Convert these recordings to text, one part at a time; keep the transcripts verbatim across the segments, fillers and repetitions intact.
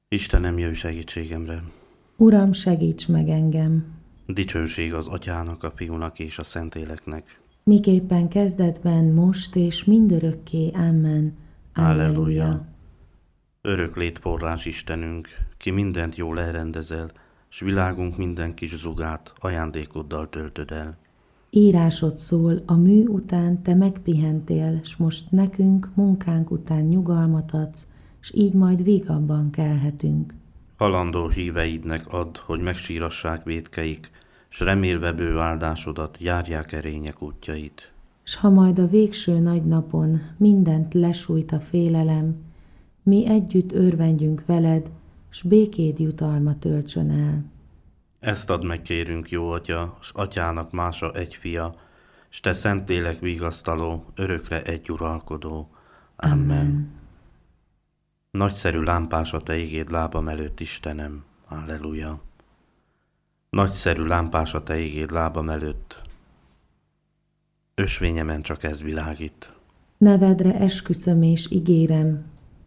Istenem, jöjj segítségemre! Uram, segíts meg engem! Dicsőség az Atyának, a Fiúnak és a Szentléleknek. Miképpen kezdetben, most és mindörökké. Amen. Alleluja. Örök létforrás Istenünk, ki mindent jól elrendezel, s világunk minden kis zugát ajándékoddal töltöd el. Írásod szól, a mű után te megpihentél, s most nekünk munkánk után nyugalmat adsz, s így majd vígabban kelhetünk. Halandó híveidnek add, hogy megsírassák vétkeik, s remélve bő áldásodat járják erények útjait. S ha majd a végső nagy napon mindent lesújt a félelem, mi együtt örvendjünk veled, s békéd jutalma töltsön el. Ezt add meg, kérünk, jó Atya, s Atyának mása egy fia, s te Szentlélek vigasztaló, örökre egy uralkodó. Amen. Amen. Nagyszerű lámpás a te igéd lábam előtt, Istenem. Halleluja. Nagyszerű lámpás a te igéd lábam előtt. Ösvényemen csak ez világít. Nevedre esküszöm és ígérem,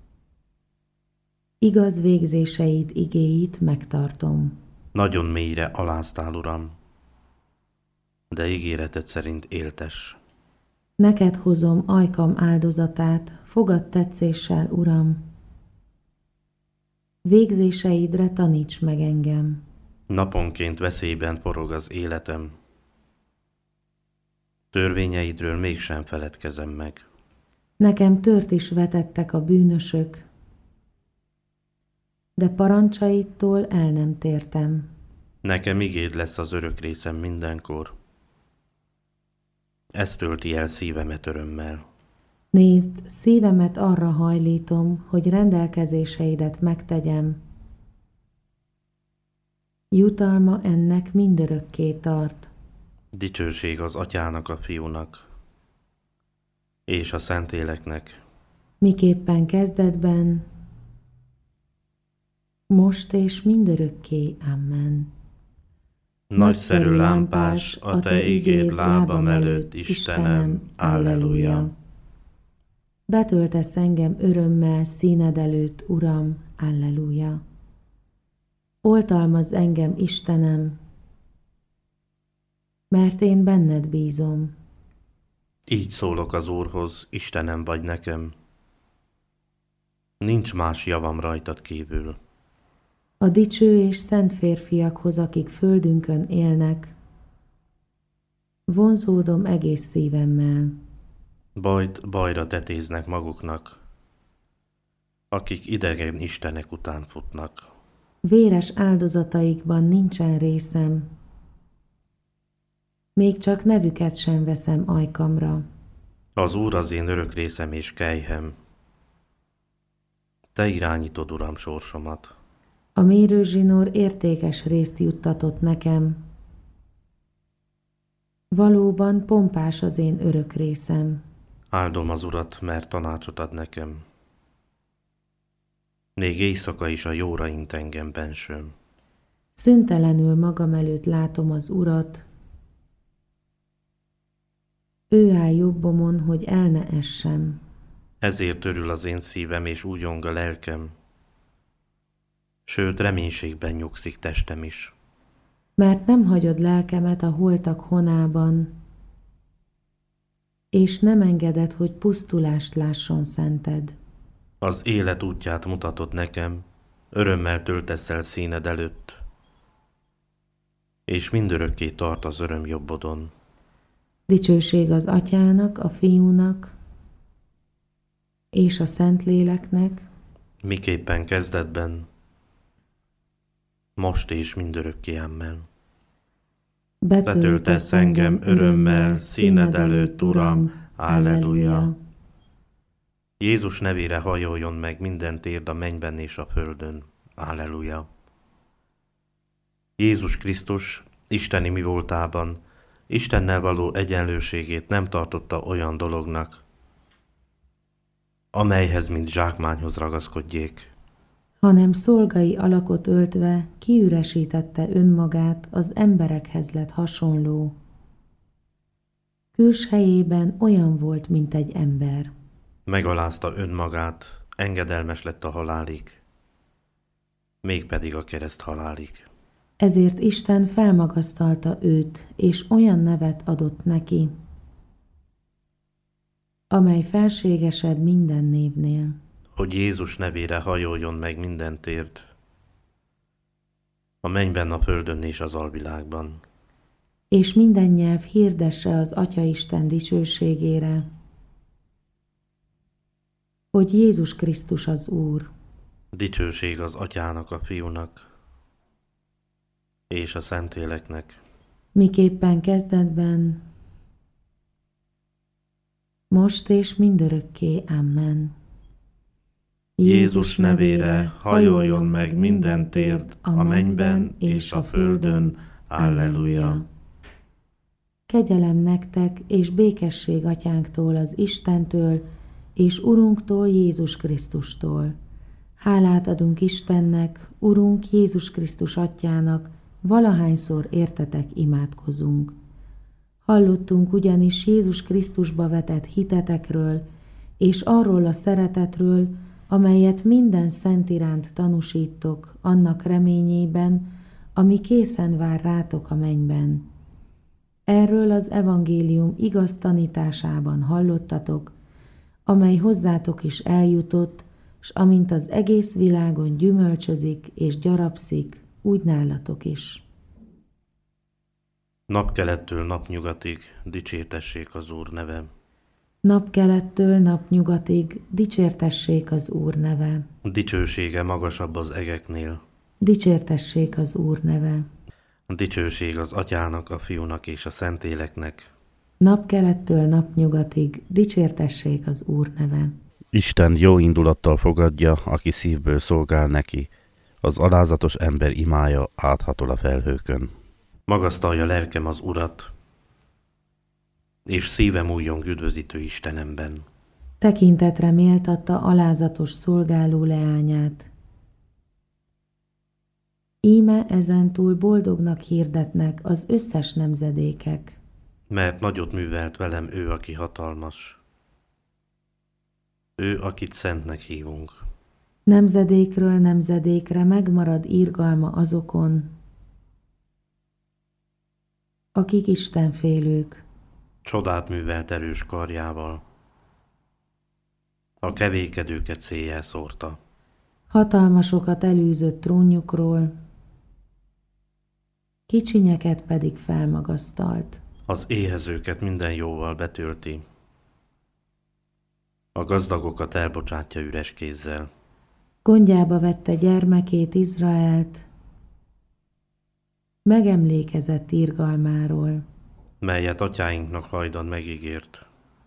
igaz végzéseid igéit megtartom. Nagyon mélyre aláztál, Uram, de ígéreted szerint éltes. Neked hozom ajkam áldozatát, fogadd tetszéssel, Uram. Végzéseidre taníts meg engem. Naponként veszélyben forog az életem. Törvényeidről mégsem feledkezem meg. Nekem tört is vetettek a bűnösök, de parancsaidtól el nem tértem. Nekem igéd lesz az örök részem mindenkor. Ez tölti el szívemet örömmel. Nézd, szívemet arra hajlítom, hogy rendelkezéseidet megtegyem. Jutalma ennek mindörökké tart. Dicsőség az Atyának, a Fiúnak és a Szentléleknek. Miképpen kezdetben, most és mindörökké. Amen. Nagyszerű lámpás a te igéd lábam előtt, Istenem. Alleluja. Betöltesz engem örömmel színed előtt, Uram. Alleluja. Oltalmazz engem, Istenem, mert én benned bízom. Így szólok az Úrhoz, Istenem vagy nekem. Nincs más javam rajtad kívül. A dicső és szent férfiakhoz, akik földünkön élnek, vonzódom egész szívemmel. Bajt bajra tetéznek maguknak, akik idegen istenek után futnak. Véres áldozataikban nincsen részem, még csak nevüket sem veszem ajkamra. Az Úr az én örök részem és kelyhem. Te irányítod, Uram, sorsomat. A mérőzsinór értékes részt juttatott nekem. Valóban pompás az én örök részem. Áldom az Urat, mert tanácsot ad nekem. Még éjszaka is a jóra int engem bensőm. Szüntelenül magam előtt látom az Urat. Ő áll jobbomon, hogy el ne essem. Ezért örül az én szívem és újjong a lelkem. Sőt, reménységben nyugszik testem is. Mert nem hagyod lelkemet a holtak honában, és nem engeded, hogy pusztulást lásson szented. Az élet útját mutatod nekem, örömmel töltesz el színed előtt, és mindörökké tart az öröm jobbodon. Dicsőség az Atyának, a Fiúnak és a Szentléleknek, Miképpen kezdetben, most és mindörökké. Amen. Betöltesz engem örömmel színed előtt, Uram. Alleluja. Jézus nevére hajoljon meg minden térd a mennyben és a földön. Alleluja. Jézus Krisztus isteni mi voltában, Istennel való egyenlőségét nem tartotta olyan dolognak, amelyhez mint zsákmányhoz ragaszkodjék, hanem szolgai alakot öltve kiüresítette önmagát, az emberekhez lett hasonló. Külsejében olyan volt, mint egy ember. megalázta önmagát, engedelmes lett a halálig, mégpedig a kereszt halálig. Ezért Isten felmagasztalta őt, és olyan nevet adott neki, amely felségesebb minden névnél, hogy Jézus nevére hajoljon meg minden térd, a mennyben, a földön és az alvilágban. és minden nyelv hirdesse az Atya Isten dicsőségére, hogy Jézus Krisztus az Úr. Dicsőség az Atyának, a Fiúnak és a Szentléleknek, Miképpen kezdetben, most és mindörökké. Amen. Jézus nevére hajoljon meg minden térd a mennyben és a földön. Alleluja! Kegyelem nektek és békesség Atyánktól, az Istentől, és Urunktól, Jézus Krisztustól. Hálát adunk Istennek, Urunk Jézus Krisztus Atyának, valahányszor értetek imádkozunk. Hallottunk ugyanis Jézus Krisztusba vetett hitetekről, és arról a szeretetről, amelyet minden szent iránt tanúsítok, annak reményében, ami készen vár rátok a mennyben. Erről az evangélium igaz tanításában hallottatok, amely hozzátok is eljutott, s amint az egész világon gyümölcsözik és gyarapszik, úgy nálatok is. Napkelettől napnyugatig dicsértessék az Úr neve. Napkelettől napnyugatig dicsértessék az Úr neve. Dicsősége magasabb az egeknél. Dicsértessék az Úr neve. Dicsőség az Atyának, a Fiúnak és a Szentléleknek. Napkelettől napnyugatig dicsértessék az Úr neve. Isten jó indulattal fogadja, aki szívből szolgál neki. Az alázatos ember imája áthatol a felhőkön. Magasztalja lelkem az Urat, és szívem újjong üdvözítő Istenemben. Tekintetre méltatta alázatos szolgáló leányát. Íme ezentúl boldognak hirdetnek az összes nemzedékek. Mert nagyot művelt velem ő, aki hatalmas. Ő, akit szentnek hívunk. Nemzedékről nemzedékre megmarad irgalma azokon, akik istenfélők. Csodát művelt erős karjával. A kevékedőket széjjel szórta. Hatalmasokat elűzött trónjukról, kicsinyeket pedig felmagasztalt. Az éhezőket minden jóval betölti. A gazdagokat elbocsátja üres kézzel. Gondjába vette gyermekét, Izraelt, megemlékezett irgalmáról, melyet atyáinknak hajdan megígért.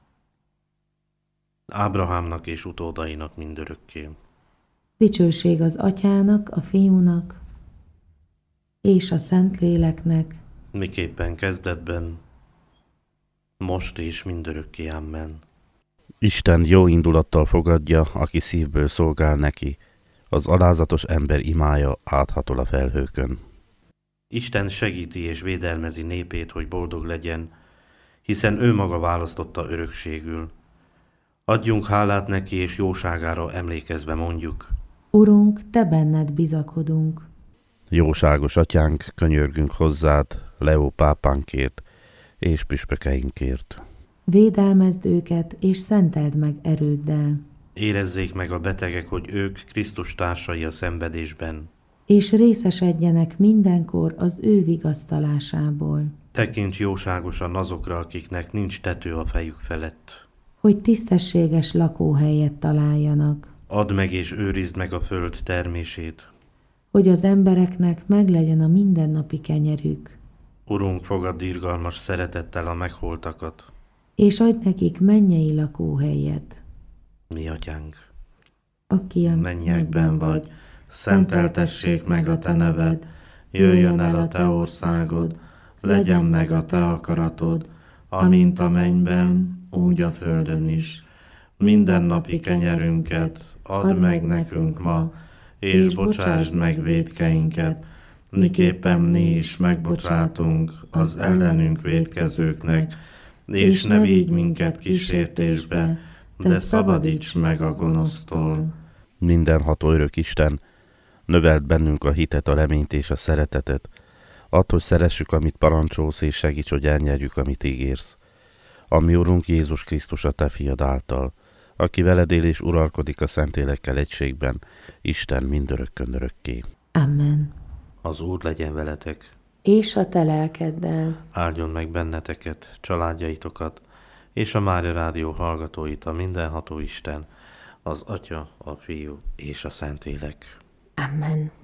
Ábrahámnak és utódainak mindörökké. Dicsőség az Atyának, a Fiúnak és a Szentléleknek, miképpen kezdetben, most és mindörökké. Amen. Isten jó indulattal fogadja, aki szívből szolgál neki. Az alázatos ember imája áthatol a felhőkön. Isten segíti és védelmezi népét, hogy boldog legyen, hiszen ő maga választotta örökségül. Adjunk hálát neki, és jóságára emlékezve mondjuk. Urunk, te benned bizakodunk. Jóságos Atyánk, könyörgünk hozzád, Leó pápánkért és püspökeinkért. Védelmezd őket, és szenteld meg erőddel. Érezzék meg a betegek, hogy ők Krisztus társai a szenvedésben. És részesedjenek mindenkor az ő vigasztalásából. Tekints jóságosan azokra, akiknek nincs tető a fejük felett. Hogy tisztességes lakóhelyet találjanak. Add meg és őrizd meg a föld termését. Hogy az embereknek meglegyen a mindennapi kenyerük. Urunk, fogadd irgalmas szeretettel a megholtakat. És adj nekik mennyei lakóhelyet. Mi atyánk, aki a mennyekben vagy, szenteltessék meg a te neved, jöjjön el a te országod, legyen meg a te akaratod, amint a mennyben, úgy a földön is. Mindennapi kenyerünket add meg nekünk ma, és bocsásd meg vétkeinket, miképpen mi is megbocsátunk az ellenünk vétkezőknek, és ne vigy minket kísértésbe, de szabadíts meg a gonosztól. Mindenható örök Isten, Növeld bennünk a hitet, a reményt és a szeretetet. Add, hogy szeressük, amit parancsolsz, és segíts, hogy elnyerjük, amit ígérsz. Ami Urunk Jézus Krisztus, a Te fiad által, aki veled él és uralkodik a Szentlélekkel egységben, Isten mindörökkön örökké. Amen. Az Úr legyen veletek, És a te lelkeddel. áldjon meg benneteket, családjaitokat, és a Mária Rádió hallgatóit a mindenható Isten, az Atya, a Fiú és a Szentlélek. Amen.